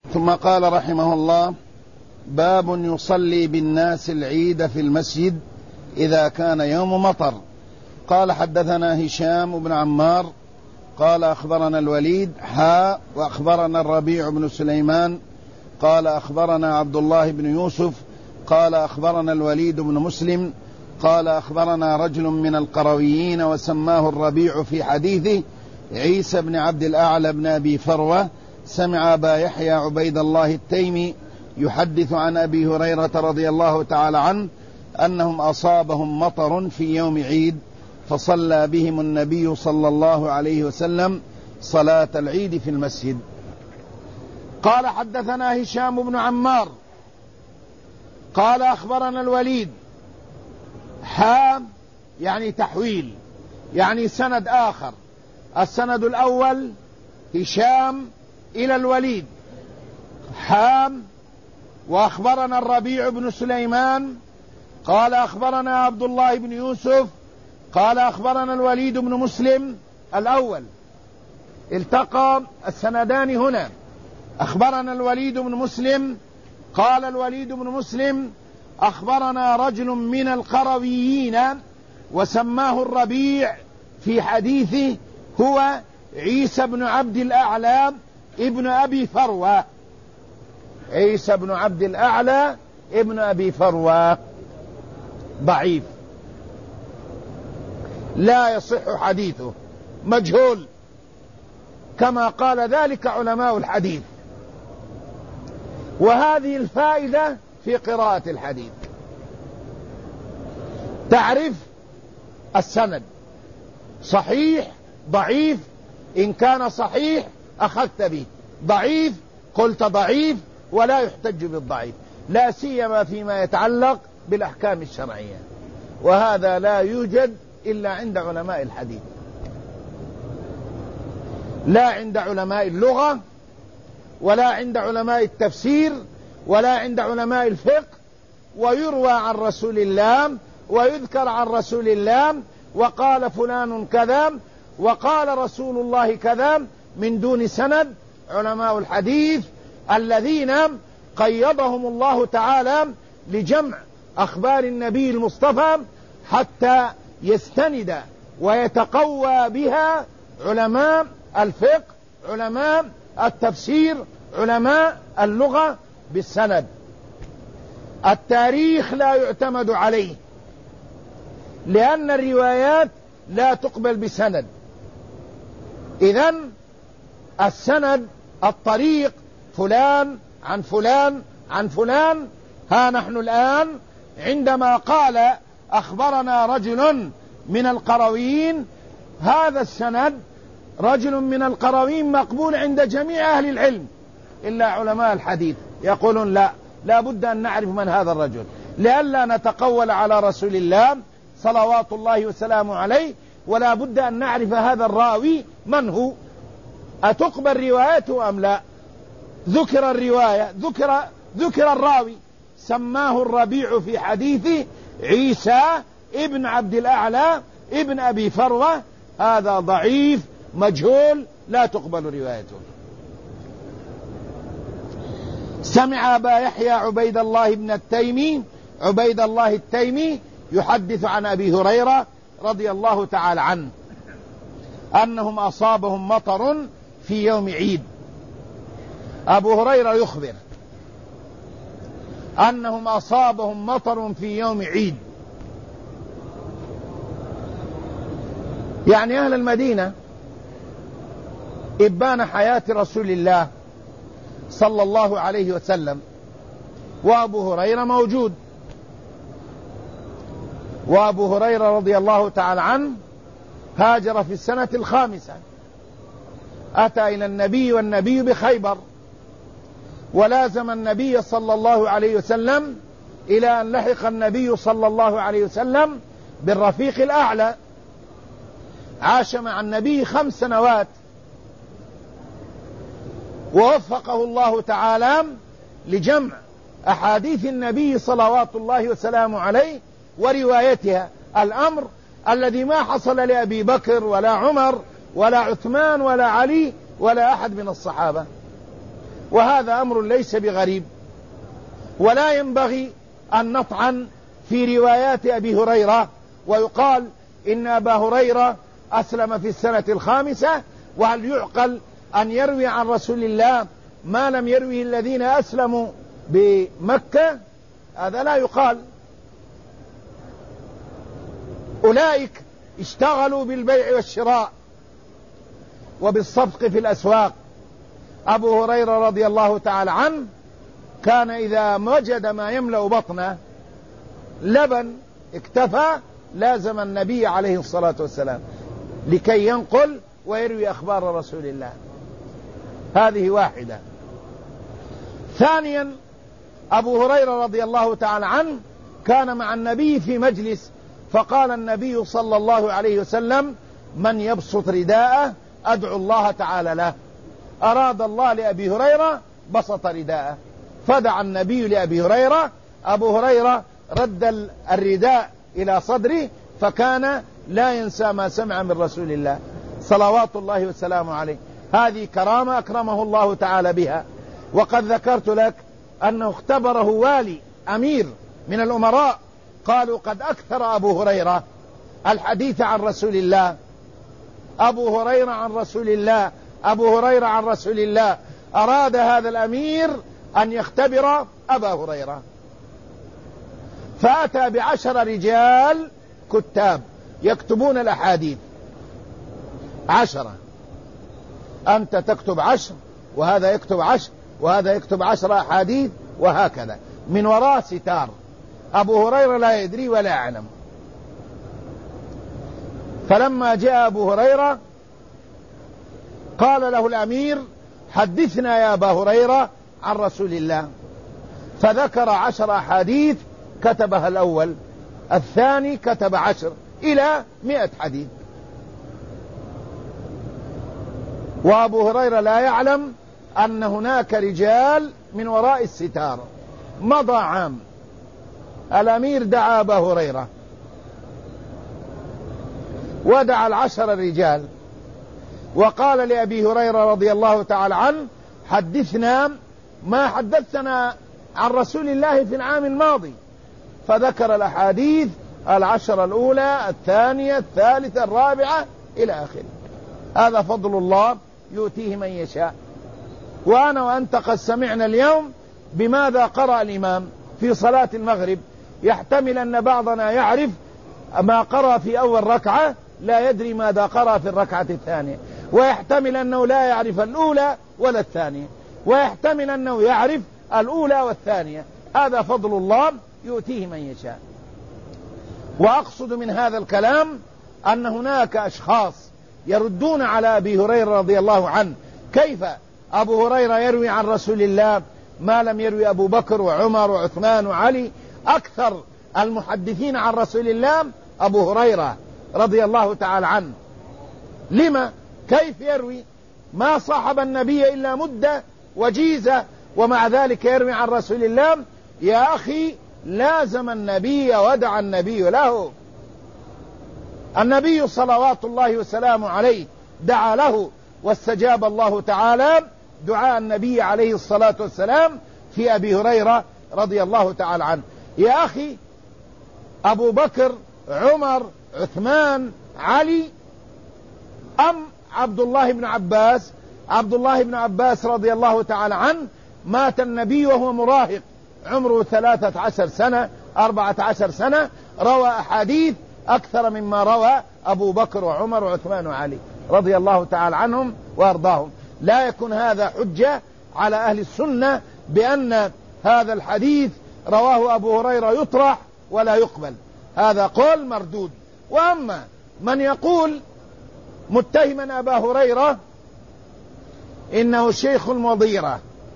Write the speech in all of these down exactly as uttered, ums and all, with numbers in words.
ثم قال رحمه الله: باب يصلي بالناس العيد في المسجد إذا كان يوم مطر. قال: حدثنا هشام بن عمار قال أخبرنا الوليد حاء وأخبرنا الربيع بن سليمان قال أخبرنا عبد الله بن يوسف قال أخبرنا الوليد بن مسلم قال أخبرنا رجل من القرويين وسماه الربيع في حديثه عيسى بن عبد الأعلى بن أبي فروة سمع أبا يحيى عبيد الله التيمي يحدث عن أبي هريرة رضي الله تعالى عنه أنهم أصابهم مطر في يوم عيد فصلى بهم النبي صلى الله عليه وسلم صلاة العيد في المسجد. قال: حدثنا هشام بن عمار قال أخبرنا الوليد حام يعني تحويل، يعني سند آخر. السند الأول هشام إلى الوليد حام وأخبرنا الربيع بن سليمان قال أخبرنا عبد الله بن يوسف قال أخبرنا الوليد بن مسلم. الأول التقى السندان هنا، أخبرنا الوليد بن مسلم قال الوليد بن مسلم أخبرنا رجل من القرويين وسماه الربيع في حديثه هو عيسى بن عبد الأعلى ابن أبي فروة. عيسى بن عبد الأعلى ابن أبي فروة ضعيف لا يصح حديثه، مجهول، كما قال ذلك علماء الحديث. وهذه الفائدة في قراءة الحديث، تعرف السند صحيح ضعيف، إن كان صحيح أخذت به، ضعيف قلت ضعيف ولا يحتج بالضعيف، لا سيما فيما يتعلق بالأحكام الشرعية، وهذا لا يوجد إلا عند علماء الحديث، لا عند علماء اللغة ولا عند علماء التفسير ولا عند علماء الفقه. ويروى عن رسول الله ويذكر عن رسول الله وقال فلان كذا وقال رسول الله كذا من دون سند. علماء الحديث الذين قيضهم الله تعالى لجمع أخبار النبي المصطفى حتى يستند ويتقوى بها علماء الفقه، علماء التفسير، علماء اللغة بالسند. التاريخ لا يعتمد عليه لأن الروايات لا تقبل بسند. إذن السند الطريق فلان عن فلان عن فلان. ها نحن الآن عندما قال أخبرنا رجل من القرويين، هذا السند رجل من القرويين مقبول عند جميع أهل العلم إلا علماء الحديث يقولون لا، لا بد أن نعرف من هذا الرجل لئلا نتقول على رسول الله صلوات الله وسلامه عليه، ولا بد أن نعرف هذا الراوي من هو، أتقبل روايته أم لا. ذكر الرواية، ذكر, ذكر الراوي، سماه الربيع في حديثه عيسى ابن عبد الأعلى ابن أبي فروة، هذا ضعيف مجهول لا تقبل روايته. سمع أبا يحيى عبيد الله بن التيمي عبيد الله التيمي يحدث عن أبي هريرة رضي الله تعالى عنه أنهم أصابهم مطر في يوم عيد. أبو هريرة يخبر أنهم أصابهم مطر في يوم عيد، يعني أهل المدينة إبان حياة رسول الله صلى الله عليه وسلم، وأبو هريرة موجود. وأبو هريرة رضي الله تعالى عنه هاجر في السنة الخامسة، أتى إلى النبي والنبي بخيبر، ولازم النبي صلى الله عليه وسلم إلى أن لحق النبي صلى الله عليه وسلم بالرفيق الأعلى، عاش مع النبي خمس سنوات، ووفقه الله تعالى لجمع أحاديث النبي صلوات الله وسلامه عليه وروايتها، الأمر الذي ما حصل لأبي بكر ولا عمر ولا عثمان ولا علي ولا أحد من الصحابة. وهذا أمر ليس بغريب. ولا ينبغي أن نطعن في روايات أبي هريرة ويقال إن أبا هريرة أسلم في السنة الخامسة، وهل يعقل أن يروي عن رسول الله ما لم يرويه الذين أسلموا بمكة؟ هذا لا يقال. أولئك اشتغلوا بالبيع والشراء وبالصفق في الأسواق. أبو هريرة رضي الله تعالى عنه كان إذا وجد ما يملأ بطنه لبن اكتفى لازم النبي عليه الصلاة والسلام لكي ينقل ويروي أخبار رسول الله. هذه واحدة. ثانيا، أبو هريرة رضي الله تعالى عنه كان مع النبي في مجلس، فقال النبي صلى الله عليه وسلم: من يبسط رداءه أدعو الله تعالى له. أراد الله لأبي هريرة بسط رداءه، فدعا النبي لأبي هريرة. أبو هريرة رد الرداء إلى صدره، فكان لا ينسى ما سمع من رسول الله صلوات الله وسلامه عليه. هذه كرامة أكرمه الله تعالى بها. وقد ذكرت لك أنه اختبره والي أمير من الأمراء، قالوا قد أكثر أبو هريرة الحديث عن رسول الله. أبو هريرة عن رسول الله، أبو هريرة عن رسول الله. أراد هذا الأمير أن يختبر أبا هريرة، فأتى بعشر رجال كتاب يكتبون الأحاديث. عشرة، أنت تكتب عشر، وهذا يكتب عشر، وهذا يكتب عشر أحاديث، وهكذا من وراء ستار. أبو هريرة لا يدري ولا يعلم. فلما جاء أبو هريرة قال له الأمير: حدثنا يا أبا هريرة عن رسول الله. فذكر عشر أحاديث كتبها الأول، الثاني كتب عشر، إلى مئة حديث. وأبو هريرة لا يعلم أن هناك رجال من وراء الستار. مضى عام، الأمير دعا أبا هريرة ودعا العشر الرجال، وقال لأبي هريرة رضي الله تعالى عنه: حدثنا ما حدثنا عن رسول الله في العام الماضي. فذكر الأحاديث العشر الأولى، الثانية، الثالثة، الرابعة، إلى آخره. هذا فضل الله يؤتيه من يشاء. وأنا وأنت قد سمعنا اليوم بماذا قرأ الإمام في صلاة المغرب. يحتمل أن بعضنا يعرف ما قرأ في أول ركعة، لا يدري ماذا قرأ في الركعة الثانية، ويحتمل أنه لا يعرف الأولى ولا الثانية، ويحتمل أنه يعرف الأولى والثانية. هذا فضل الله يؤتيه من يشاء. وأقصد من هذا الكلام أن هناك أشخاص يردون على أبي هريرة رضي الله عنه. كيف أبو هريرة يروي عن رسول الله ما لم يروي أبو بكر وعمر وعثمان وعلي؟ أكثر المحدثين عن رسول الله أبو هريرة رضي الله تعالى عنه. لما؟ كيف يروي؟ ما صاحب النبي إلا مدة وجيزة، ومع ذلك يروي عن رسول الله. يا أخي، لازم النبي ودع النبي له. النبي صلوات الله وسلامه عليه دعا له، واستجاب الله تعالى دعاء النبي عليه الصلاة والسلام في أبي هريرة رضي الله تعالى عنه. يا أخي، أبو بكر، عمر، عثمان، علي، أم عبد الله بن عباس؟ عبد الله بن عباس رضي الله تعالى عنه مات النبي وهو مراهق، عمره ثلاثة عشر سنة، أربعة عشر سنة، روى أحاديث أكثر مما روى أبو بكر وعمر وعثمان وعلي رضي الله تعالى عنهم وأرضاهم. لا يكون هذا حجة على أهل السنة بأن هذا الحديث رواه أبو هريرة يطرح ولا يقبل. هذا قول مردود. وأما من يقول متهما أبا هريرة إنه شيخ المضيرة،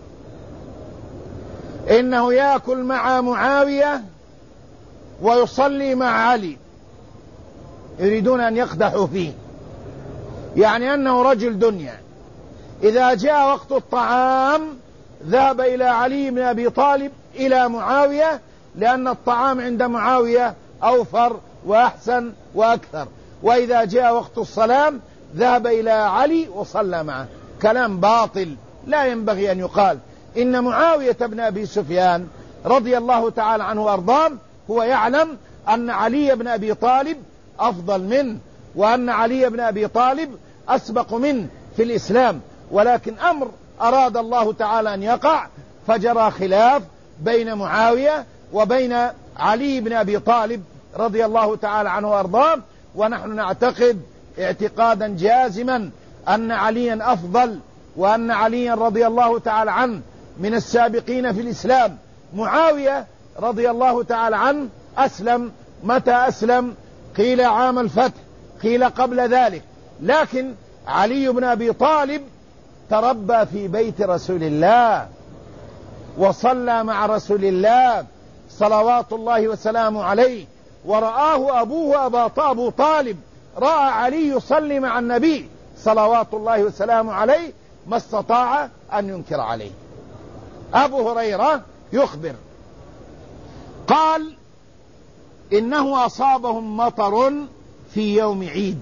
إنه يأكل مع معاوية ويصلي مع علي، يريدون أن يقدحوا فيه، يعني أنه رجل دنيا. إذا جاء وقت الطعام ذهب إلى علي بن أبي طالب إلى معاوية، لأن الطعام عند معاوية أوفر وأحسن وأكثر. وإذا جاء وقت الصلاة ذهب إلى علي وصلى معه. كلام باطل لا ينبغي أن يقال. إن معاوية بن أبي سفيان رضي الله تعالى عنه وأرضاه هو يعلم أن علي بن أبي طالب أفضل منه، وأن علي بن أبي طالب أسبق منه في الإسلام، ولكن أمر أراد الله تعالى أن يقع، فجرى خلاف بين معاوية وبين علي بن أبي طالب رضي الله تعالى عنه وأرضاه. ونحن نعتقد اعتقادا جازما أن عليا أفضل، وأن عليا رضي الله تعالى عنه من السابقين في الإسلام. معاوية رضي الله تعالى عنه أسلم متى أسلم؟ قيل عام الفتح، قيل قبل ذلك، لكن علي بن أبي طالب تربى في بيت رسول الله وصلى مع رسول الله صلوات الله وسلامه عليه، ورآه أبوه أبو طالب، رأى علي يصلي مع النبي صلوات الله وسلامه عليه، ما استطاع أن ينكر عليه. أبو هريرة يخبر قال إنه أصابهم مطر في يوم عيد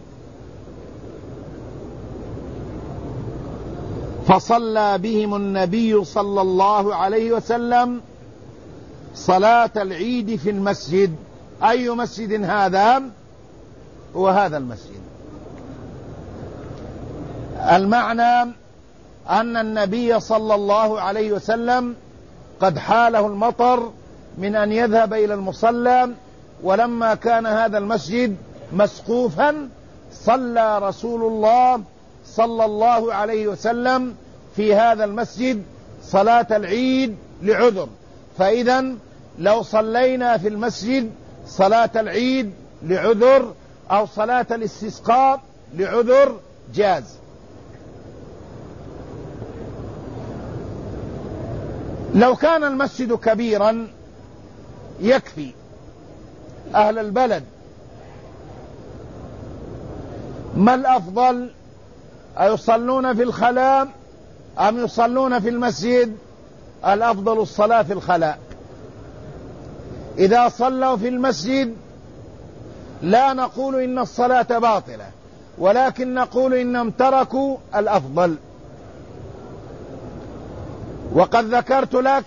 فصلى بهم النبي صلى الله عليه وسلم صلاة العيد في المسجد. أي مسجد هذا؟ هو هذا المسجد. المعنى أن النبي صلى الله عليه وسلم قد حاله المطر من أن يذهب إلى المصلى، ولما كان هذا المسجد مسقوفا صلى رسول الله صلى الله عليه وسلم في هذا المسجد صلاة العيد لعذر. فإذا لو صلينا في المسجد صلاة العيد لعذر أو صلاة الاستسقاء لعذر جاز. لو كان المسجد كبيرا يكفي أهل البلد، ما الأفضل؟ أيصلون في الخلاء أم يصلون في المسجد؟ الأفضل الصلاة في الخلاء. إذا صلوا في المسجد لا نقول إن الصلاة باطلة، ولكن نقول إنهم تركوا الأفضل. وقد ذكرت لك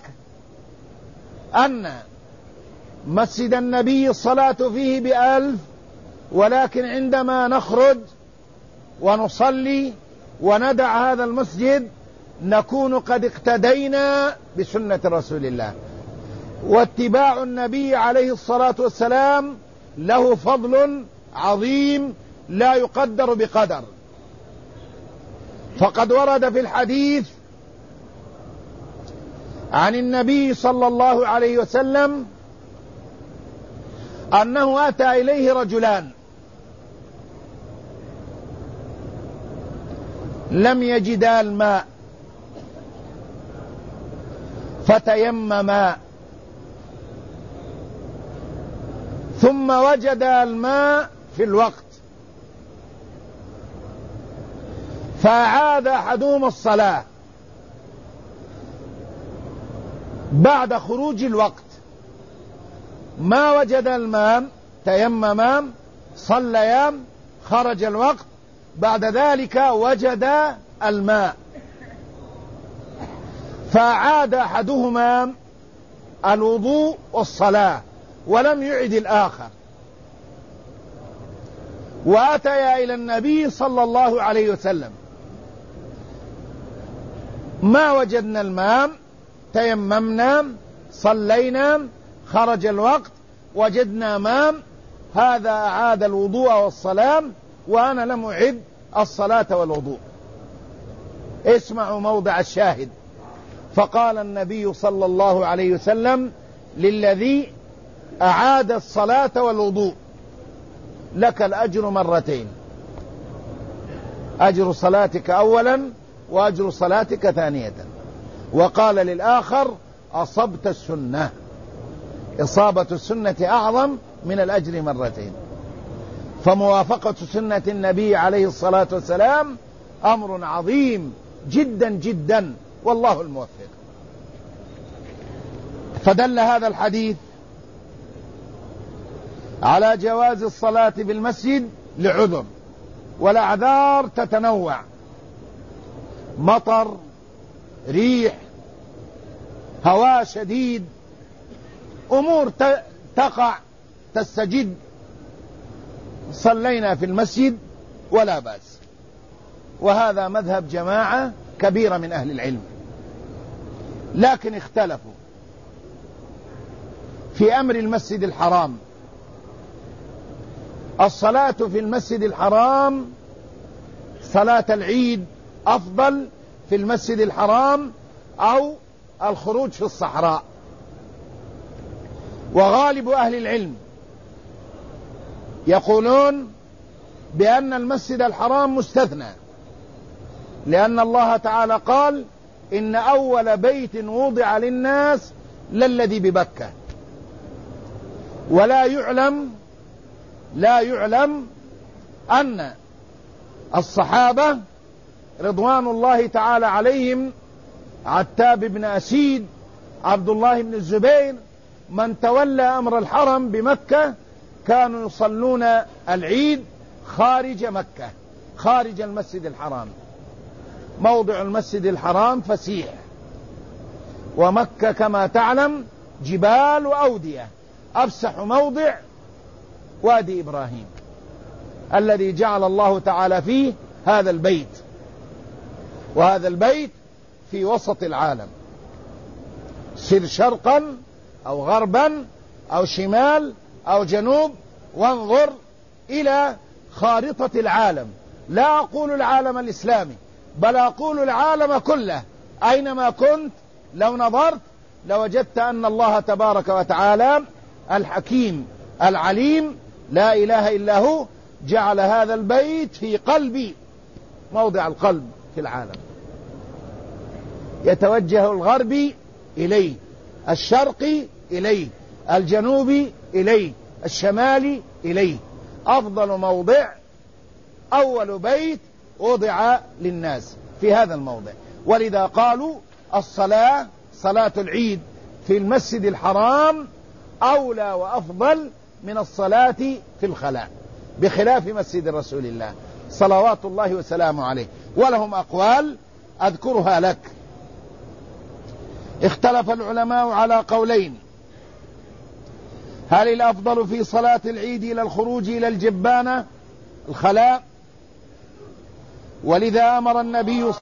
أن مسجد النبي الصلاة فيه بألف، ولكن عندما نخرج ونصلي وندع هذا المسجد نكون قد اقتدينا بسنة رسول الله. واتباع النبي عليه الصلاة والسلام له فضل عظيم لا يقدر بقدر. فقد ورد في الحديث عن النبي صلى الله عليه وسلم أنه أتى إليه رجلان لم يجدا الماء فتيمما، ثم وجدا الماء في الوقت فأعاد أحدهما الصلاة بعد خروج الوقت، ما وجد الماء تيمما صليا، خرج الوقت، بعد ذلك وجد الماء فأعاد أحدهما الوضوء والصلاة ولم يعد الآخر. وأتيا إلى النبي صلى الله عليه وسلم ما وجدنا الماء، تيممنا صلينا، خرج الوقت، وجدنا ماء، هذا أعاد الوضوء والصلاة وأنا لم أعد الصلاة والوضوء. اسمعوا موضع الشاهد. فقال النبي صلى الله عليه وسلم للذي أعاد الصلاة والوضوء لك الأجر مرتين، أجر صلاتك أولا وأجر صلاتك ثانية. وقال للآخر أصبت السنة، إصابة السنة أعظم من الأجر مرتين. فموافقة سنة النبي عليه الصلاة والسلام أمر عظيم جدا جدا، والله الموفق. فدل هذا الحديث على جواز الصلاة بالمسجد لعذر، والأعذار تتنوع: مطر، ريح، هواء شديد، أمور تقع تستجد، صلينا في المسجد ولا بأس. وهذا مذهب جماعة كبيرة من أهل العلم، لكن اختلفوا في أمر المسجد الحرام. الصلاة في المسجد الحرام، صلاة العيد، أفضل في المسجد الحرام أو الخروج في الصحراء؟ وغالب أهل العلم يقولون بأن المسجد الحرام مستثنى، لأن الله تعالى قال: إن أول بيت وضع للناس للذي ببكة. ولا يعلم لا يعلم أن الصحابة رضوان الله تعالى عليهم، عتاب بن أسيد، عبد الله بن الزبير، من تولى أمر الحرم بمكة، كانوا يصلون العيد خارج مكة، خارج المسجد الحرام. موضع المسجد الحرام فسيح، ومكة كما تعلم جبال وأودية، أفسح موضع وادي إبراهيم الذي جعل الله تعالى فيه هذا البيت، وهذا البيت في وسط العالم، سر شرقا أو غربا أو شمال أو جنوب، وانظر إلى خارطة العالم. لا أقول العالم الإسلامي، بل أقول العالم كله. أينما كنت لو نظرت لوجدت أن الله تبارك وتعالى الحكيم العليم لا إله إلا هو جعل هذا البيت في قلبي، موضع القلب في العالم، يتوجه الغربي إليه، الشرقي إليه، الجنوبي إليه، الشمالي إليه. أفضل موضع، أول بيت وضع للناس في هذا الموضع. ولذا قالوا الصلاة، صلاة العيد في المسجد الحرام أولى وأفضل من الصلاة في الخلاء، بخلاف مسجد رسول الله صلوات الله وسلامه عليه. ولهم أقوال أذكرها لك. اختلف العلماء على قولين: هل الأفضل في صلاة العيد إلى الخروج إلى الجبانة الخلاء؟ ولذا أمر النبي